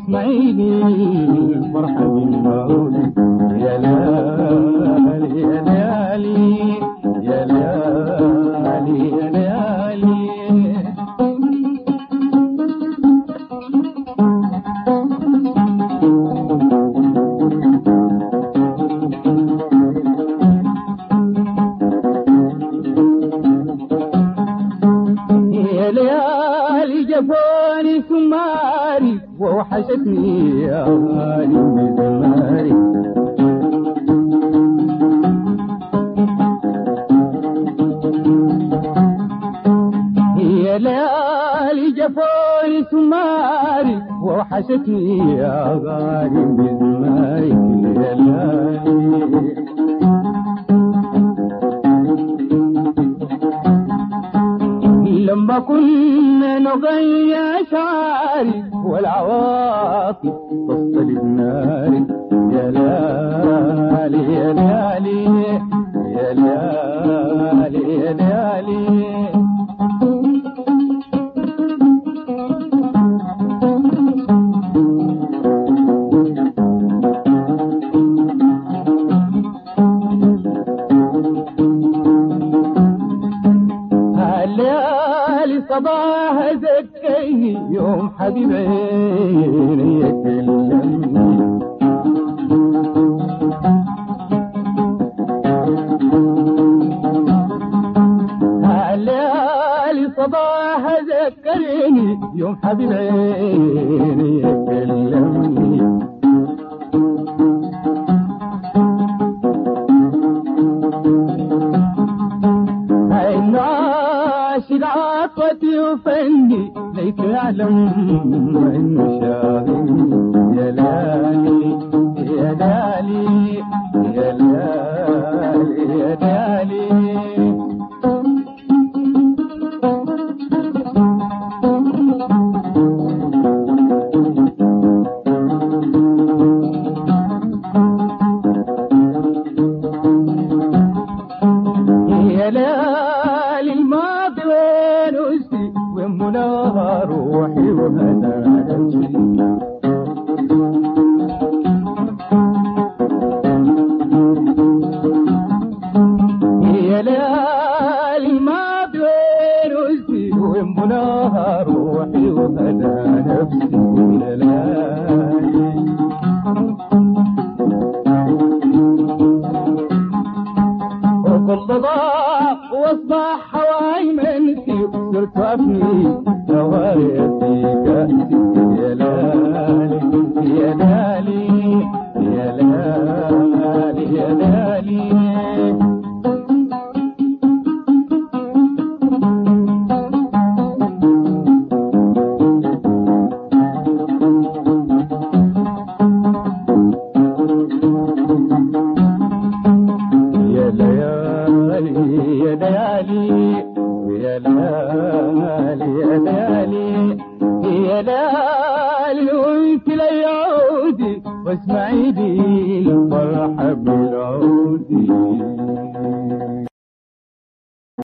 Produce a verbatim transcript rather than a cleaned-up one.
واسمعيني الفرحة بالمولد. يا ليالي يا ليالي يا ليالي يا ليالي. يا ليالي جفوني سماري ووحشتني يا غالي بزماري. يا ليالي جفوني سماري ووحشتني يا غالي بزماري. يا ليالي لما كنا نغني أشعاري والعواطف تصطلب ناري. يا ليالي يا ليالي يا ليالي يا ليالي. الليالي صباح زكيني يوم حبيب عيني يكلمني. الليالي صباح ذكرني يوم حبيب عيني يكلمني. عاشق عطوتي وفني ليك يعلم انه شاغلني. يا ليالي يا ليالي يا ليالي يا ليالي. يا ليالي الماضي وين وسي وين مناها روحي وهنا نفسي. يا ليالي الماضي وين وسي وين مناها روحي وهنا نفسي. يا ليالي وكل ضاع واصبح هواي منسي صرت ابني نواريتي كاسي. يا ليالي يا ليالي يا ليالي يا ليالي. يا ليالي يا ليالي يا ليالي يا ليالي يا ليالي وانت ليعودي واسمعي لي الفرحة بالعودي.